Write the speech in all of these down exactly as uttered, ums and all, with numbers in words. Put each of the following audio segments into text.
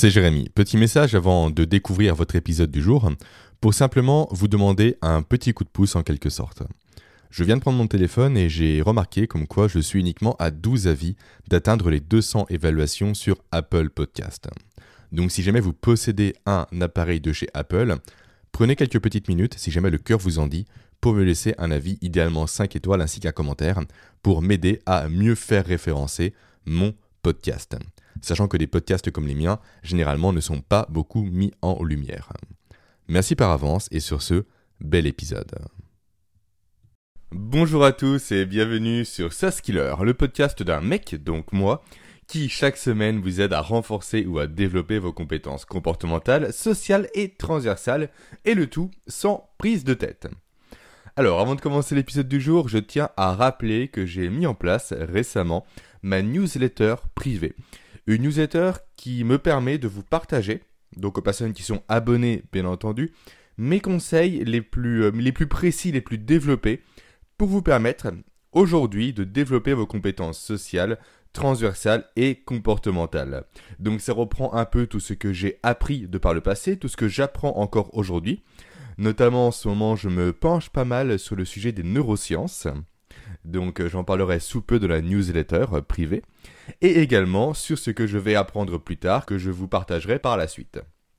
c'est Jérémy. Petit message avant de découvrir votre épisode du jour, pour simplement vous demander un petit coup de pouce en quelque sorte. Je viens de prendre mon téléphone et j'ai remarqué comme quoi je suis uniquement à douze avis d'atteindre les deux cents évaluations sur Apple Podcast. Donc si jamais vous possédez un appareil de chez Apple, prenez quelques petites minutes, si jamais le cœur vous en dit, pour me laisser un avis, idéalement cinq étoiles ainsi qu'un commentaire, pour m'aider à mieux faire référencer mon podcast. Sachant que des podcasts comme les miens, généralement, ne sont pas beaucoup mis en lumière. Merci par avance et sur ce, bel épisode. Bonjour à tous et bienvenue sur SaaSkiller, le podcast d'un mec, donc moi, qui chaque semaine vous aide à renforcer ou à développer vos compétences comportementales, sociales et transversales, et le tout sans prise de tête. Alors, avant de commencer l'épisode du jour, je tiens à rappeler que j'ai mis en place récemment ma newsletter privée. Une newsletter qui me permet de vous partager, donc aux personnes qui sont abonnées bien entendu, mes conseils les plus, euh, les plus précis, les plus développés, pour vous permettre aujourd'hui de développer vos compétences sociales, transversales et comportementales. Donc ça reprend un peu tout ce que j'ai appris de par le passé, tout ce que j'apprends encore aujourd'hui. Notamment en ce moment, je me penche pas mal sur le sujet des neurosciences. Donc j'en parlerai sous peu de la newsletter privée. Et également sur ce que je vais apprendre plus tard, que je vous partagerai par la suite.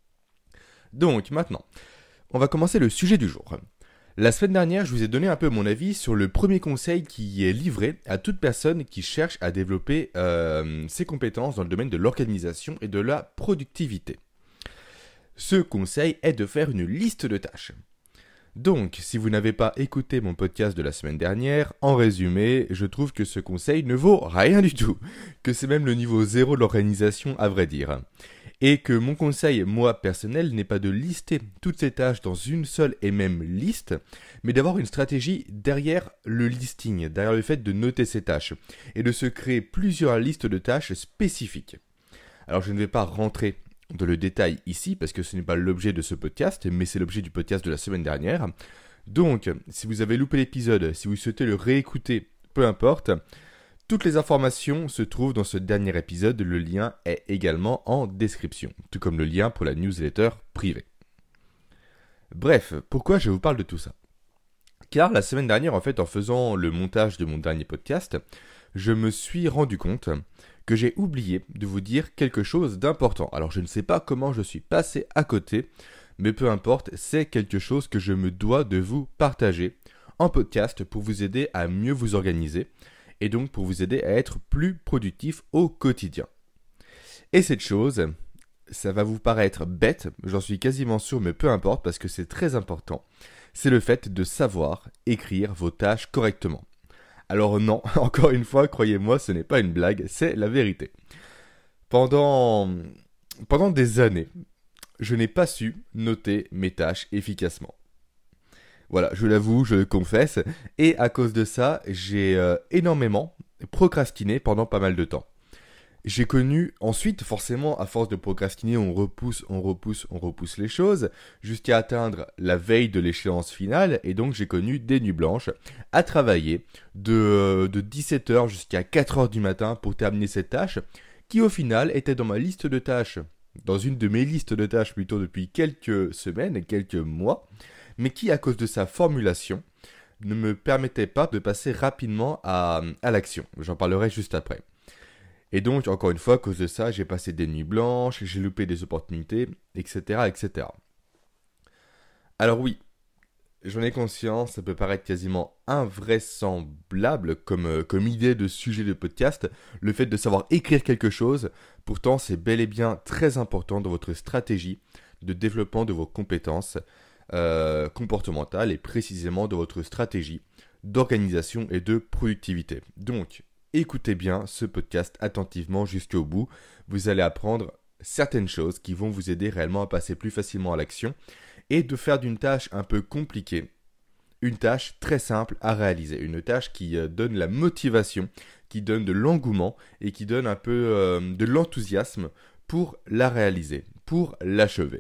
Donc maintenant, on va commencer le sujet du jour. La semaine dernière, je vous ai donné un peu mon avis sur le premier conseil qui est livré à toute personne qui cherche à développer euh, ses compétences dans le domaine de l'organisation et de la productivité. Ce conseil est de faire une liste de tâches. Donc, si vous n'avez pas écouté mon podcast de la semaine dernière, en résumé, je trouve que ce conseil ne vaut rien du tout, que c'est même le niveau zéro de l'organisation à vrai dire. Et que mon conseil, moi personnel, n'est pas de lister toutes ces tâches dans une seule et même liste, mais d'avoir une stratégie derrière le listing, derrière le fait de noter ces tâches, et de se créer plusieurs listes de tâches spécifiques. Alors je ne vais pas rentrer dans le détail ici, parce que ce n'est pas l'objet de ce podcast, mais c'est l'objet du podcast de la semaine dernière. Donc, si vous avez loupé l'épisode, si vous souhaitez le réécouter, peu importe, toutes les informations se trouvent dans ce dernier épisode, le lien est également en description, tout comme le lien pour la newsletter privée. Bref, pourquoi je vous parle de tout ça ? Car la semaine dernière, en fait, en faisant le montage de mon dernier podcast, je me suis rendu compte que j'ai oublié de vous dire quelque chose d'important. Alors je ne sais pas comment je suis passé à côté, mais peu importe, c'est quelque chose que je me dois de vous partager en podcast pour vous aider à mieux vous organiser et donc pour vous aider à être plus productif au quotidien. Et cette chose, ça va vous paraître bête, j'en suis quasiment sûr, mais peu importe parce que c'est très important, c'est le fait de savoir écrire vos tâches correctement. Alors non, encore une fois, croyez-moi, ce n'est pas une blague, c'est la vérité. Pendant, pendant des années, je n'ai pas su noter mes tâches efficacement. Voilà, je l'avoue, je le confesse, et à cause de ça, j'ai euh, énormément procrastiné pendant pas mal de temps. J'ai connu ensuite, forcément, à force de procrastiner, on repousse, on repousse, on repousse les choses, jusqu'à atteindre la veille de l'échéance finale, et donc j'ai connu des nuits blanches à travailler de, de dix-sept heures jusqu'à quatre heures du matin pour terminer cette tâche, qui au final était dans ma liste de tâches, dans une de mes listes de tâches plutôt depuis quelques semaines, quelques mois, mais qui à cause de sa formulation ne me permettait pas de passer rapidement à, à l'action. J'en parlerai juste après. Et donc, encore une fois, à cause de ça, j'ai passé des nuits blanches, j'ai loupé des opportunités, et cetera, et cetera. Alors oui, j'en ai conscience, ça peut paraître quasiment invraisemblable comme, euh, comme idée de sujet de podcast, le fait de savoir écrire quelque chose, pourtant c'est bel et bien très important dans votre stratégie de développement de vos compétences euh, comportementales et précisément de votre stratégie d'organisation et de productivité. Donc, écoutez bien ce podcast attentivement jusqu'au bout. Vous allez apprendre certaines choses qui vont vous aider réellement à passer plus facilement à l'action et de faire d'une tâche un peu compliquée une tâche très simple à réaliser. Une tâche qui euh, donne la motivation, qui donne de l'engouement et qui donne un peu euh, de l'enthousiasme pour la réaliser, pour l'achever.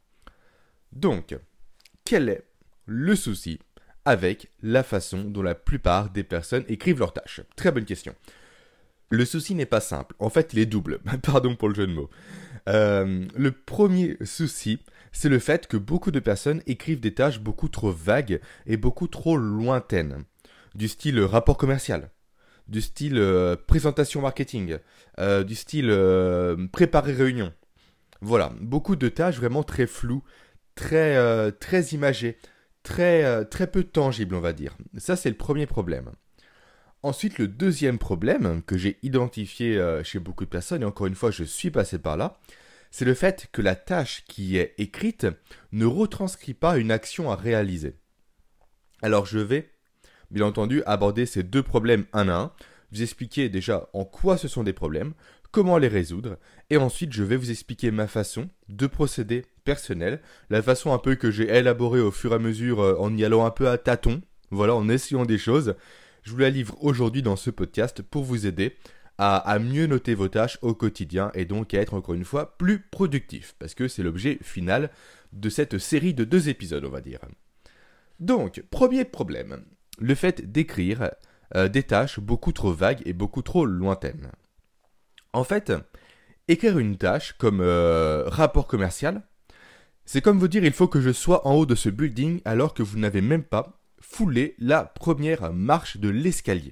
Donc, quel est le souci avec la façon dont la plupart des personnes écrivent leurs tâches? Très bonne question. Le souci n'est pas simple. En fait, il est double. Pardon pour le jeu de mots. Euh, le premier souci, c'est le fait que beaucoup de personnes écrivent des tâches beaucoup trop vagues et beaucoup trop lointaines, du style rapport commercial, du style euh, présentation marketing, euh, du style euh, préparer réunion. Voilà, beaucoup de tâches vraiment très floues, très, euh, très imagées, très, euh, très peu tangibles, on va dire. Ça, c'est le premier problème. Ensuite, le deuxième problème que j'ai identifié euh, chez beaucoup de personnes, et encore une fois, je suis passé par là, c'est le fait que la tâche qui est écrite ne retranscrit pas une action à réaliser. Alors, je vais, bien entendu, aborder ces deux problèmes un à un, vous expliquer déjà en quoi ce sont des problèmes, comment les résoudre, et ensuite je vais vous expliquer ma façon de procéder personnelle, la façon un peu que j'ai élaborée au fur et à mesure euh, en y allant un peu à tâtons, voilà, en essayant des choses. Je vous la livre aujourd'hui dans ce podcast pour vous aider à, à mieux noter vos tâches au quotidien et donc à être encore une fois plus productif, parce que c'est l'objet final de cette série de deux épisodes, on va dire. Donc, premier problème, le fait d'écrire euh, des tâches beaucoup trop vagues et beaucoup trop lointaines. En fait, écrire une tâche comme euh, rapport commercial, c'est comme vous dire il faut que je sois en haut de ce building alors que vous n'avez même pas foulé la première marche de l'escalier.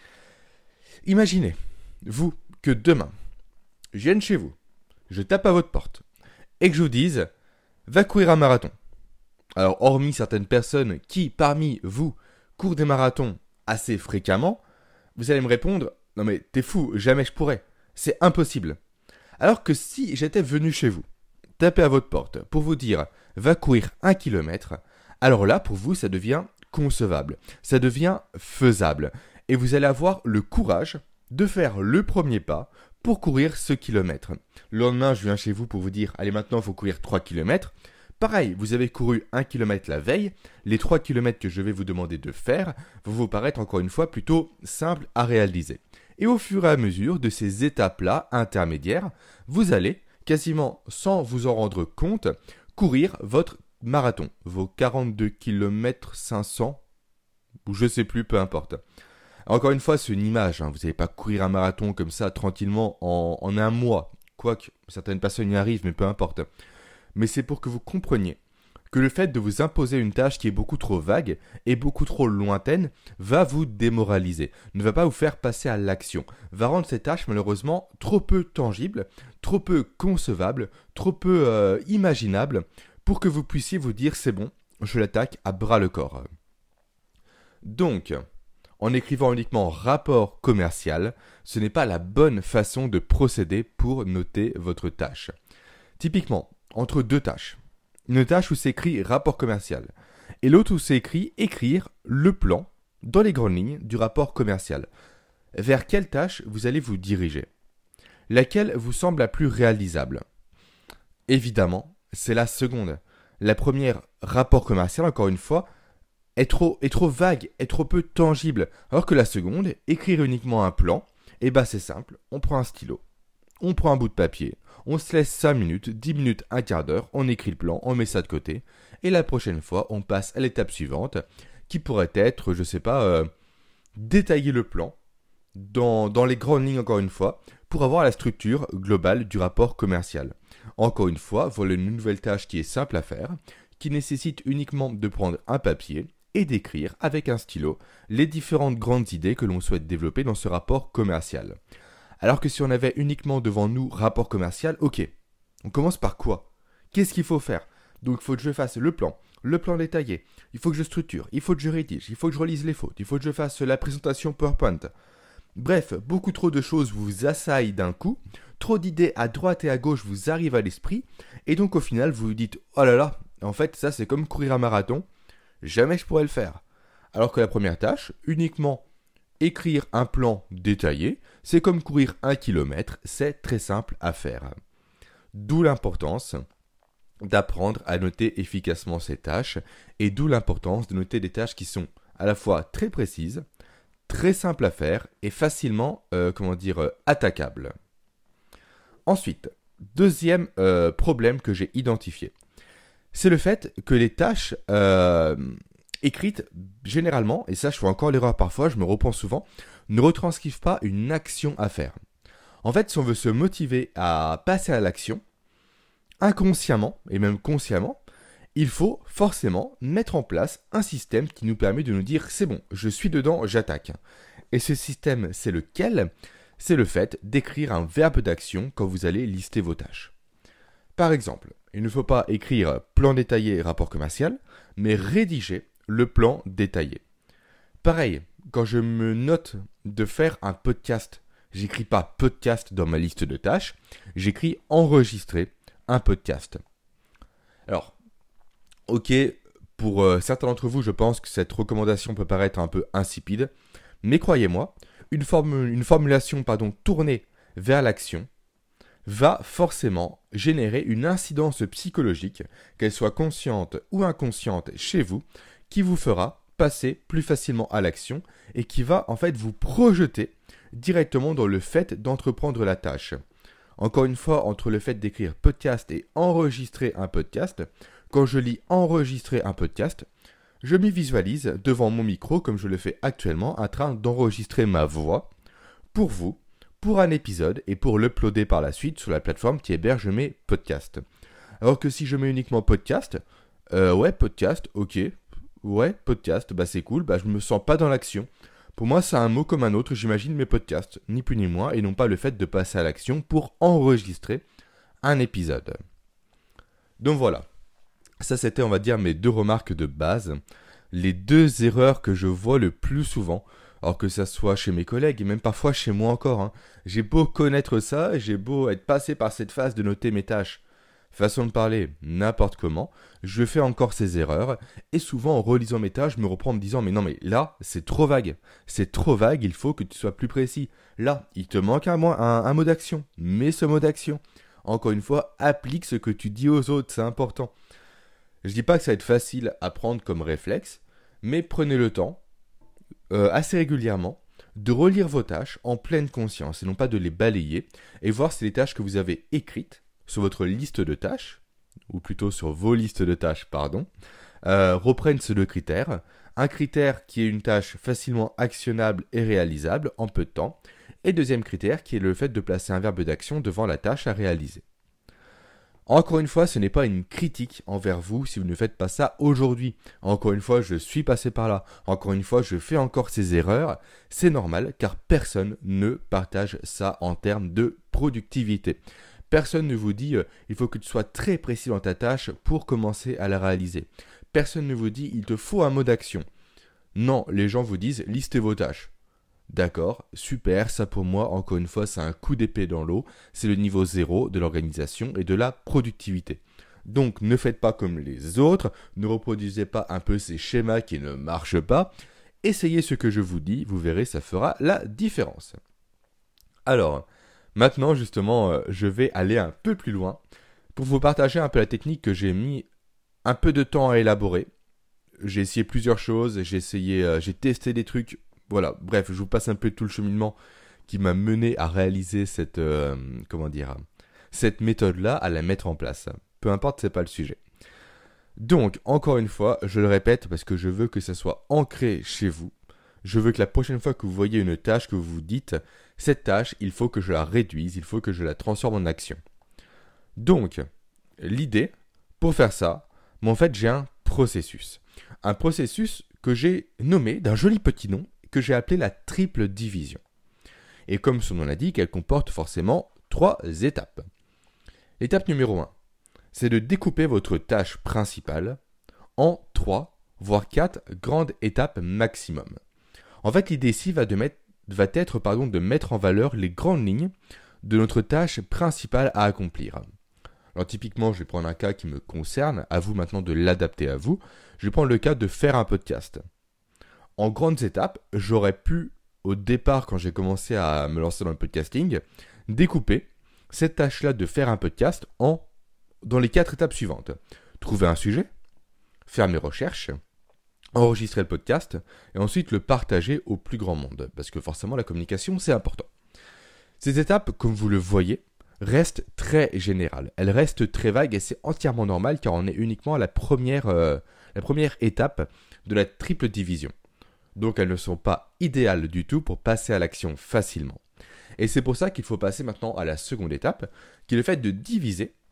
Imaginez, vous, que demain, je vienne chez vous, je tape à votre porte et que je vous dise va courir un marathon. Alors, hormis certaines personnes qui, parmi vous, courent des marathons assez fréquemment, vous allez me répondre non mais t'es fou, jamais je pourrais. C'est impossible. Alors que si j'étais venu chez vous, taper à votre porte pour vous dire va courir un kilomètre, alors là pour vous ça devient concevable, ça devient faisable et vous allez avoir le courage de faire le premier pas pour courir ce kilomètre. Le lendemain je viens chez vous pour vous dire allez maintenant il faut courir trois kilomètres. Pareil, vous avez couru un kilomètre la veille, les trois kilomètres que je vais vous demander de faire vont vous paraître encore une fois plutôt simples à réaliser. Et au fur et à mesure de ces étapes-là intermédiaires, vous allez, quasiment sans vous en rendre compte, courir votre marathon, vos quarante-deux kilomètres cinq cents, ou je sais plus, peu importe. Encore une fois, c'est une image, hein, vous n'allez pas courir un marathon comme ça tranquillement en, en un mois, quoique certaines personnes y arrivent, mais peu importe. Mais c'est pour que vous compreniez que le fait de vous imposer une tâche qui est beaucoup trop vague et beaucoup trop lointaine va vous démoraliser, ne va pas vous faire passer à l'action, va rendre cette tâche malheureusement trop peu tangible, trop peu concevable, trop peu euh, imaginable pour que vous puissiez vous dire c'est bon, je l'attaque à bras le corps. Donc, en écrivant uniquement rapport commercial, ce n'est pas la bonne façon de procéder pour noter votre tâche. Typiquement, entre deux tâches, une tâche où c'est écrit rapport commercial et l'autre où c'est écrit écrire le plan dans les grandes lignes du rapport commercial. Vers quelle tâche vous allez vous diriger? Laquelle vous semble la plus réalisable? Évidemment, c'est la seconde. La première, rapport commercial, encore une fois, est trop, est trop vague, est trop peu tangible. Alors que la seconde, écrire uniquement un plan, eh ben c'est simple, on prend un stylo, on prend un bout de papier, on se laisse cinq minutes, dix minutes, un quart d'heure, on écrit le plan, on met ça de côté, et la prochaine fois, on passe à l'étape suivante, qui pourrait être, je sais pas, euh, détailler le plan, dans, dans les grandes lignes encore une fois, pour avoir la structure globale du rapport commercial. Encore une fois, voilà une nouvelle tâche qui est simple à faire, qui nécessite uniquement de prendre un papier et d'écrire avec un stylo les différentes grandes idées que l'on souhaite développer dans ce rapport commercial. Alors que si on avait uniquement devant nous rapport commercial, ok, on commence par quoi? Qu'est-ce qu'il faut faire? Donc il faut que je fasse le plan, le plan détaillé, il faut que je structure, il faut que je rédige, il faut que je relise les fautes, il faut que je fasse la présentation PowerPoint. Bref, beaucoup trop de choses vous assaillent d'un coup, trop d'idées à droite et à gauche vous arrivent à l'esprit, et donc au final vous vous dites « Oh là là, en fait ça c'est comme courir un marathon, jamais je pourrais le faire ». Alors que la première tâche, uniquement écrire un plan détaillé, c'est comme courir un kilomètre, c'est très simple à faire. D'où l'importance d'apprendre à noter efficacement ces tâches et d'où l'importance de noter des tâches qui sont à la fois très précises, très simples à faire et facilement, euh, comment dire, euh, attaquables. Ensuite, deuxième euh, problème que j'ai identifié, c'est le fait que les tâches euh, écrites généralement, et ça je fais encore l'erreur parfois, je me reprends souvent, ne retranscrivent pas une action à faire. En fait, si on veut se motiver à passer à l'action, inconsciemment, et même consciemment, il faut forcément mettre en place un système qui nous permet de nous dire « c'est bon, je suis dedans, j'attaque ». Et ce système, c'est lequel ? C'est le fait d'écrire un verbe d'action quand vous allez lister vos tâches. Par exemple, il ne faut pas écrire plan détaillé rapport commercial, mais rédiger le plan détaillé. Pareil, quand je me note de faire un podcast, j'écris pas podcast dans ma liste de tâches, j'écris enregistrer un podcast. Alors, ok, pour euh, certains d'entre vous, je pense que cette recommandation peut paraître un peu insipide, mais croyez-moi, une, forme, une formulation pardon, tournée vers l'action va forcément générer une incidence psychologique, qu'elle soit consciente ou inconsciente chez vous, qui vous fera passer plus facilement à l'action et qui va en fait vous projeter directement dans le fait d'entreprendre la tâche. Encore une fois, entre le fait d'écrire podcast et enregistrer un podcast, quand je lis enregistrer un podcast, je m'y visualise devant mon micro comme je le fais actuellement en train d'enregistrer ma voix pour vous, pour un épisode et pour l'uploader par la suite sur la plateforme qui héberge mes podcasts. Alors que si je mets uniquement podcast, euh, ouais podcast, ok, ouais podcast, bah c'est cool, bah je me sens pas dans l'action. Pour moi c'est un mot comme un autre, j'imagine mes podcasts, ni plus ni moins, et non pas le fait de passer à l'action pour enregistrer un épisode. Donc voilà. Ça, c'était, on va dire, mes deux remarques de base. Les deux erreurs que je vois le plus souvent, alors que ça soit chez mes collègues et même parfois chez moi encore. Hein. J'ai beau connaître ça, j'ai beau être passé par cette phase de noter mes tâches, façon de parler, n'importe comment, je fais encore ces erreurs. Et souvent, en relisant mes tâches, je me reprends en me disant « Mais non, mais là, c'est trop vague. C'est trop vague, il faut que tu sois plus précis. Là, il te manque un, un, un mot d'action. Mets ce mot d'action. Encore une fois, applique ce que tu dis aux autres, c'est important. » Je dis pas que ça va être facile à prendre comme réflexe, mais prenez le temps, euh, assez régulièrement, de relire vos tâches en pleine conscience et non pas de les balayer et voir si les tâches que vous avez écrites sur votre liste de tâches, ou plutôt sur vos listes de tâches, pardon, euh, reprennent ces deux critères. Un critère qui est une tâche facilement actionnable et réalisable en peu de temps, et deuxième critère qui est le fait de placer un verbe d'action devant la tâche à réaliser. Encore une fois, ce n'est pas une critique envers vous si vous ne faites pas ça aujourd'hui. Encore une fois, je suis passé par là. Encore une fois, je fais encore ces erreurs. C'est normal car personne ne partage ça en termes de productivité. Personne ne vous dit euh, il faut que tu sois très précis dans ta tâche pour commencer à la réaliser. Personne ne vous dit il te faut un mot d'action. Non, les gens vous disent listez vos tâches. D'accord, super, ça pour moi, encore une fois, c'est un coup d'épée dans l'eau, c'est le niveau zéro de l'organisation et de la productivité. Donc ne faites pas comme les autres, ne reproduisez pas un peu ces schémas qui ne marchent pas, essayez ce que je vous dis, vous verrez, ça fera la différence. Alors, maintenant justement, euh, je vais aller un peu plus loin pour vous partager un peu la technique que j'ai mis un peu de temps à élaborer. J'ai essayé plusieurs choses, j'ai essayé, euh, j'ai testé des trucs. Voilà, bref, je vous passe un peu tout le cheminement qui m'a mené à réaliser cette, euh, comment dire, cette méthode-là, à la mettre en place. Peu importe, c'est pas le sujet. Donc, encore une fois, je le répète parce que je veux que ça soit ancré chez vous. Je veux que la prochaine fois que vous voyez une tâche, que vous vous dites, cette tâche, il faut que je la réduise, il faut que je la transforme en action. Donc, l'idée, pour faire ça, mais en fait, j'ai un processus. Un processus que j'ai nommé d'un joli petit nom, que j'ai appelé la triple division. Et comme son nom l'indique, elle comporte forcément trois étapes. L'étape numéro un, c'est de découper votre tâche principale en trois, voire quatre grandes étapes maximum. En fait, l'idée ici va, de mettre, va être pardon, de mettre en valeur les grandes lignes de notre tâche principale à accomplir. Alors typiquement, je vais prendre un cas qui me concerne, à vous maintenant de l'adapter à vous. Je vais prendre le cas de faire un podcast. En grandes étapes, j'aurais pu, au départ, quand j'ai commencé à me lancer dans le podcasting, découper cette tâche-là de faire un podcast en, dans les quatre étapes suivantes. Trouver un sujet, faire mes recherches, enregistrer le podcast, et ensuite le partager au plus grand monde. Parce que forcément, la communication, c'est important. Ces étapes, comme vous le voyez, restent très générales. Elles restent très vagues et c'est entièrement normal car on est uniquement à la première, euh, la première étape de la triple division. Donc elles ne sont pas idéales du tout pour passer à l'action facilement. Et c'est pour ça qu'il faut passer maintenant à la seconde étape, qui est le fait de diviser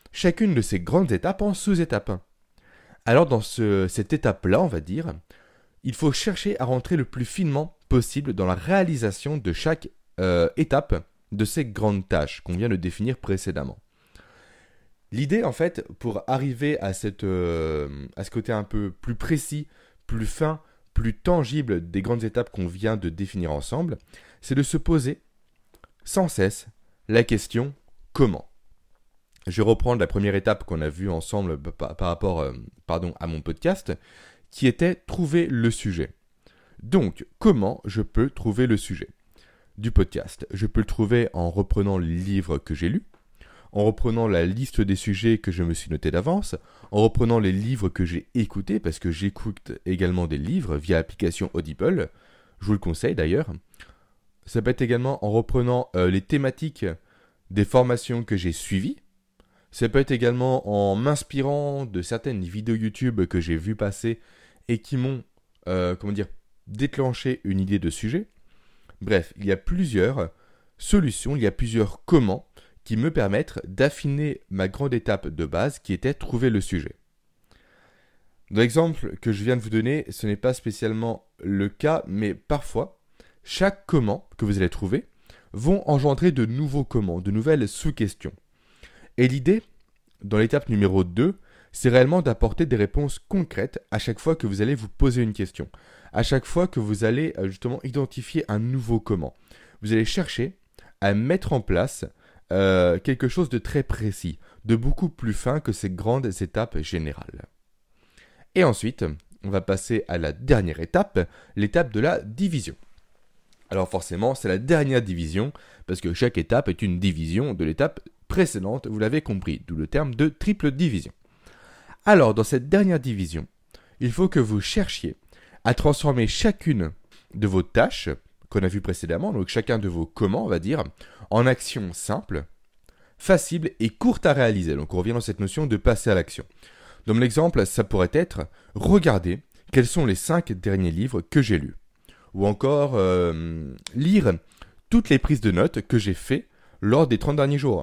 chacune de ces grandes étapes en sous-étapes. Alors dans ce, cette étape-là, on va dire, il faut chercher à rentrer le plus finement possible dans la réalisation de chaque euh, étape de ces grandes tâches qu'on vient de définir précédemment. L'idée, en fait, pour arriver à, cette, euh, à ce côté un peu plus précis, plus fin, plus tangible des grandes étapes qu'on vient de définir ensemble, c'est de se poser sans cesse la question « Comment ?» Je vais reprendre la première étape qu'on a vue ensemble par, par rapport euh, pardon, à mon podcast, qui était « Trouver le sujet ». Donc, comment je peux trouver le sujet du podcast? Je peux le trouver en reprenant le livre que j'ai lu, en reprenant la liste des sujets que je me suis noté d'avance, en reprenant les livres que j'ai écoutés, parce que j'écoute également des livres via l'application Audible, je vous le conseille d'ailleurs. Ça peut être également en reprenant euh, les thématiques des formations que j'ai suivies. Ça peut être également en m'inspirant de certaines vidéos YouTube que j'ai vues passer et qui m'ont, euh, comment dire, déclenché une idée de sujet. Bref, il y a plusieurs solutions, il y a plusieurs comment qui me permettent d'affiner ma grande étape de base qui était trouver le sujet. Dans l'exemple que je viens de vous donner, ce n'est pas spécialement le cas, mais parfois, chaque comment que vous allez trouver vont engendrer de nouveaux comment, de nouvelles sous-questions. Et l'idée, dans l'étape numéro deux, c'est réellement d'apporter des réponses concrètes à chaque fois que vous allez vous poser une question. À chaque fois que vous allez justement identifier un nouveau comment. Vous allez chercher à mettre en place euh, quelque chose de très précis, de beaucoup plus fin que ces grandes étapes générales. Et ensuite, on va passer à la dernière étape, l'étape de la division. Alors forcément, c'est la dernière division, parce que chaque étape est une division de l'étape précédente, vous l'avez compris, d'où le terme de triple division. Alors, dans cette dernière division, il faut que vous cherchiez à transformer chacune de vos tâches qu'on a vues précédemment, donc chacun de vos comment, on va dire, en actions simples, faciles et courtes à réaliser. Donc on revient dans cette notion de passer à l'action. Dans mon exemple, ça pourrait être « Regardez quels sont les cinq derniers livres que j'ai lus » ou encore euh, « Lire toutes les prises de notes que j'ai faites lors des trente derniers jours ».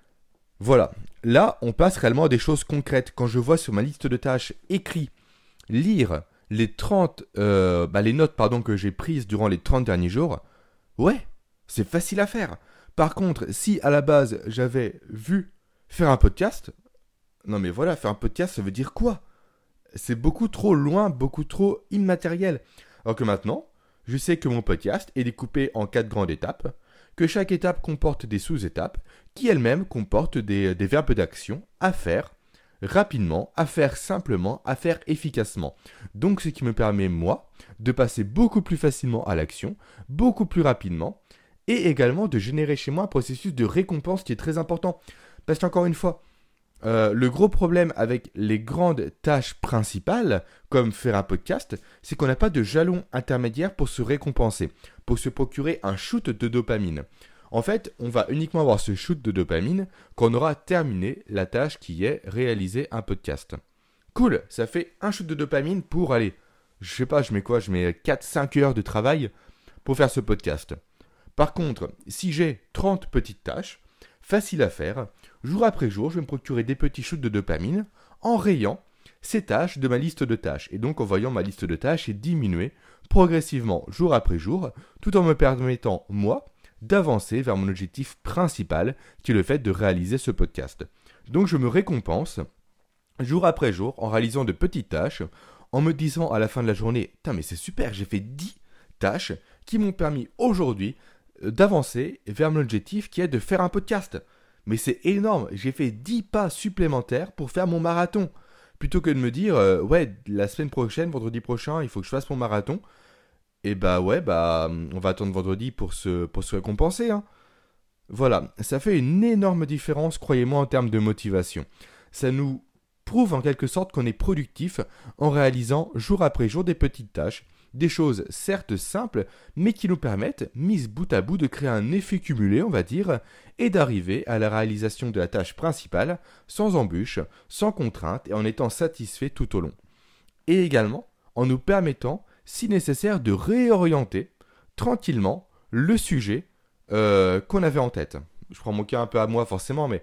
Voilà, là on passe réellement à des choses concrètes. Quand je vois sur ma liste de tâches écrit « Lire » les trente, euh, bah les notes pardon, que j'ai prises durant les trente derniers jours, ouais, c'est facile à faire. Par contre, si à la base j'avais vu faire un podcast, non mais voilà, faire un podcast ça veut dire quoi? C'est beaucoup trop loin, beaucoup trop immatériel. Alors que maintenant, je sais que mon podcast est découpé en quatre grandes étapes, que chaque étape comporte des sous-étapes, qui elles-mêmes comportent des, des verbes d'action à faire rapidement, à faire simplement, à faire efficacement. Donc ce qui me permet, moi, de passer beaucoup plus facilement à l'action, beaucoup plus rapidement, et également de générer chez moi un processus de récompense qui est très important. Parce qu'encore une fois, euh, le gros problème avec les grandes tâches principales, comme faire un podcast, c'est qu'on n'a pas de jalon intermédiaire pour se récompenser, pour se procurer un shoot de dopamine. En fait, on va uniquement avoir ce shoot de dopamine quand on aura terminé la tâche qui est réaliser un podcast. Cool, ça fait un shoot de dopamine pour aller, je sais pas, je mets quoi, je mets quatre à cinq heures de travail pour faire ce podcast. Par contre, si j'ai trente petites tâches, faciles à faire, jour après jour, je vais me procurer des petits shoots de dopamine en rayant ces tâches de ma liste de tâches. Et donc en voyant ma liste de tâches diminuer progressivement jour après jour, tout en me permettant, moi, d'avancer vers mon objectif principal, qui est le fait de réaliser ce podcast. Donc je me récompense jour après jour en réalisant de petites tâches, en me disant à la fin de la journée « Putain mais c'est super, j'ai fait dix tâches qui m'ont permis aujourd'hui d'avancer vers mon objectif qui est de faire un podcast. Mais c'est énorme, j'ai fait dix pas supplémentaires pour faire mon marathon. » Plutôt que de me dire euh, « Ouais, la semaine prochaine, vendredi prochain, il faut que je fasse mon marathon. » Et bah ouais, bah on va attendre vendredi pour se, pour se récompenser. Hein. Voilà, ça fait une énorme différence, croyez-moi, en termes de motivation. Ça nous prouve en quelque sorte qu'on est productif en réalisant jour après jour des petites tâches, des choses certes simples, mais qui nous permettent, mises bout à bout, de créer un effet cumulé, on va dire, et d'arriver à la réalisation de la tâche principale sans embûche, sans contrainte et en étant satisfait tout au long. Et également en nous permettant, si nécessaire, de réorienter tranquillement le sujet euh, qu'on avait en tête. Je prends mon cas un peu à moi forcément, mais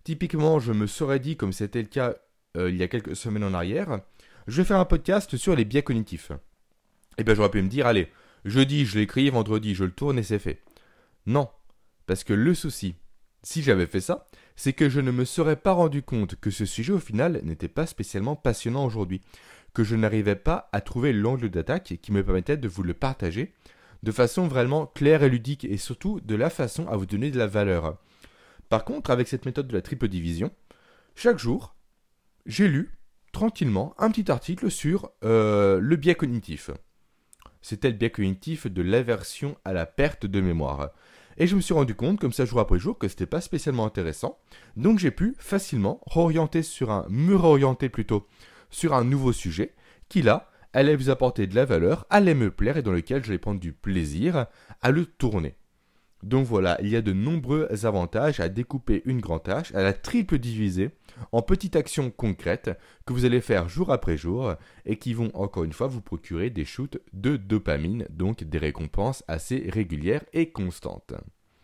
Typiquement, je me serais dit, comme c'était le cas euh, il y a quelques semaines en arrière, je vais faire un podcast sur les biais cognitifs. Et bien j'aurais pu me dire, allez, jeudi je l'écris, vendredi je le tourne et c'est fait. Non, parce que le souci, si j'avais fait ça, c'est que je ne me serais pas rendu compte que ce sujet au final n'était pas spécialement passionnant aujourd'hui, que je n'arrivais pas à trouver l'angle d'attaque qui me permettait de vous le partager de façon vraiment claire et ludique et surtout de la façon à vous donner de la valeur. Par contre, avec cette méthode de la triple division, chaque jour, j'ai lu tranquillement un petit article sur euh, le biais cognitif. C'était le biais cognitif de l'aversion à la perte de mémoire. Et je me suis rendu compte, comme ça jour après jour, que c'était pas spécialement intéressant. Donc j'ai pu facilement réorienter sur un, me réorienter plutôt sur un nouveau sujet qui là allait vous apporter de la valeur, allait me plaire et dans lequel j'allais prendre du plaisir à le tourner. Donc voilà, il y a de nombreux avantages à découper une grande tâche, à la triple diviser en petites actions concrètes que vous allez faire jour après jour et qui vont encore une fois vous procurer des shoots de dopamine, donc des récompenses assez régulières et constantes.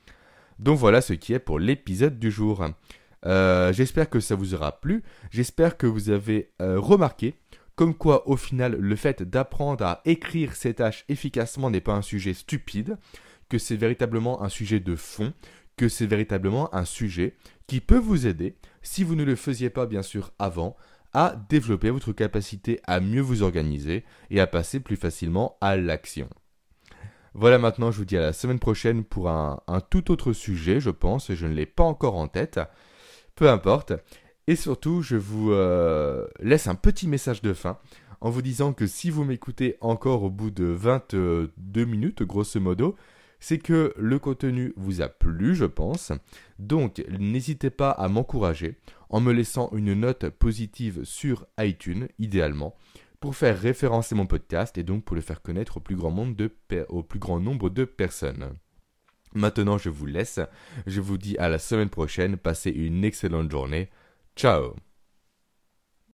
Donc voilà ce qui est pour l'épisode du jour. Euh, j'espère que ça vous aura plu, j'espère que vous avez euh, remarqué comme quoi au final le fait d'apprendre à écrire ses tâches efficacement n'est pas un sujet stupide, que c'est véritablement un sujet de fond, que c'est véritablement un sujet qui peut vous aider, si vous ne le faisiez pas bien sûr avant, à développer votre capacité à mieux vous organiser et à passer plus facilement à l'action. Voilà, maintenant je vous dis à la semaine prochaine pour un, un tout autre sujet, je pense, je ne l'ai pas encore en tête, peu importe. Et surtout, je vous euh, laisse un petit message de fin en vous disant que si vous m'écoutez encore au bout de vingt-deux minutes, grosso modo, c'est que le contenu vous a plu, je pense. Donc, n'hésitez pas à m'encourager en me laissant une note positive sur iTunes, idéalement, pour faire référencer mon podcast et donc pour le faire connaître au plus grand nombre de, per- au plus grand nombre de personnes. Maintenant, je vous laisse. Je vous dis à la semaine prochaine. Passez une excellente journée. Ciao!